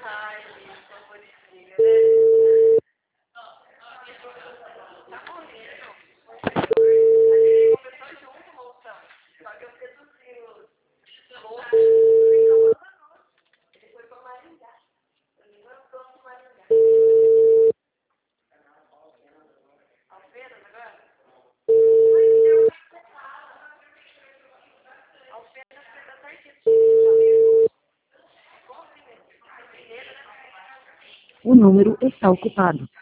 Ai, gente, amorzinho, né? Tá morrendo. A gente começou junto, moção. Só que eu seduzi os loucos. Ele foi pra Maringá. Ele gostou de Maringá. Alfenas agora? Alfenas foi da Tarquetinha. O número está ocupado.